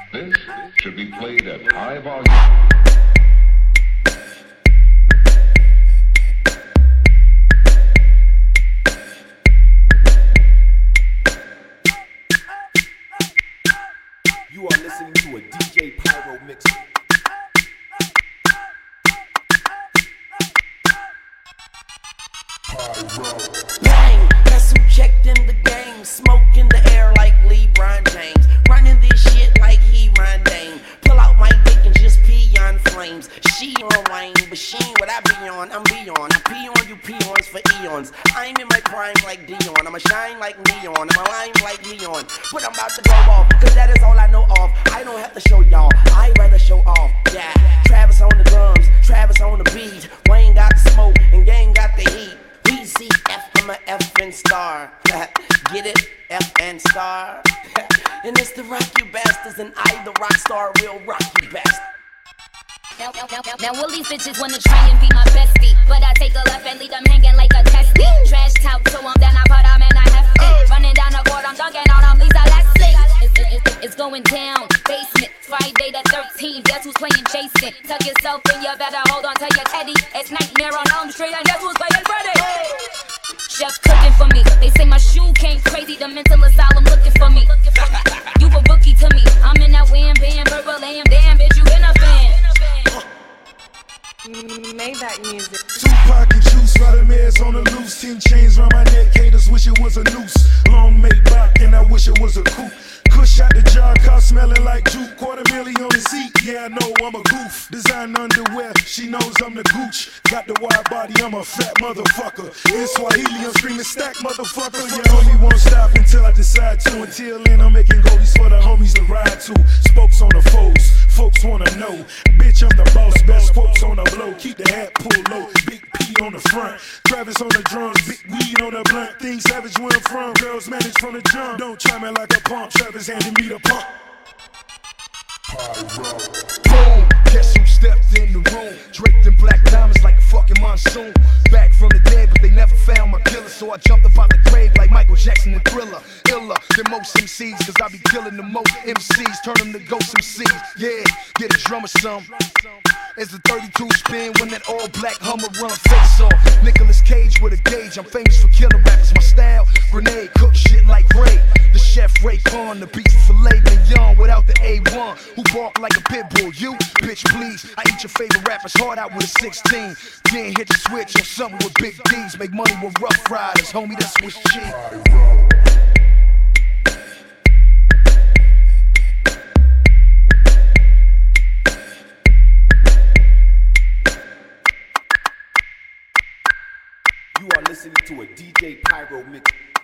This should be played at high volume. You are listening to a DJ Pyro mix. Gang, guess who checked in the game? Smoke in the air like LeBron James. Running this shit like he Ron Dame. Pull out my dick and just pee on flames. She on Wayne, but she ain't what I be on. I'm beyond. I pee on you peons for eons. I'm in my prime like Dion. I'ma shine like neon. I'm a lime like neon. But I'm about to go off, cause that is all I know of. I don't have to show y'all, I'd rather show off. Yeah, Travis on the drums, Travis on the beat. Wayne got the smoke and Gang got the heat. VCF, I'm a F and star. Get it? F and star. And it's the Rock You Bastards, and I, the rock star, will rock you bastard. Now all these bitches wanna try and be my bestie, but I take a left and leave them hanging like a testy. Trash talk to them, then I put them in a hefty. Running down the court, I'm dunking on them, Lisa Leslie. It's going down, basement, Friday the 13th, guess who's playing Jason? Tuck yourself in, you better hold on to your teddy. It's Nightmare on Elm Street, and guess who's playing Freddy? Chef cooking for me, they say my shoe came crazy, the mental asylum looking for me. You a rookie to me, I'm in that wham bam, purple lamb, damn bitch, you been a fan. Maybach music. Tupac and Juice, Rodamers on the loose. 10 chains round my neck, haters wish it was a noose. Long Maybach and I wish it was a coupe. Kush out the jar, car smelling like juke. $250,000 on the seat, yeah I know I'm a goof. Design underwear, she knows I'm the gooch. Got the wide body, I'm a fat motherfucker. In Swahili, I'm screaming stack motherfucker. Yeah, homie won't stop until I decide to. Until then, I'm making goldies for the homies to ride to. Spokes on the foes, folks wanna know. Bitch, I'm the boss, best quotes on the blow. Keep the hat pulled low, big P on the front. Travis on the drums, big weed on the blunt. Things savage where I'm from, girls manage from the jump. Don't try me like a pump, Travis handing me the pump. Boom, guess who stepped in the room? Draped in black diamonds like a fucking monsoon. Back from the dead, but they never found my killer. So I jumped up out the grave like Michael Jackson and Thriller. Iller than most MCs, cause I be killing the most MCs. Turn them to ghost MCs. Yeah, get a drummer some. As the 32 spin when that all black Hummer run face off. Nicolas Cage with a gauge, I'm famous for killing rappers. My style, grenade, cook shit like Ray. The chef Ray Khan, the beef filet mignon without the A1. Who bark like a pit bull? You, bitch please. I eat your favorite rapper's heart out with a 16. Then hit the switch on something with big D's. Make money with rough riders, homie, that's what's cheap. You are listening to a DJ Pyro mix.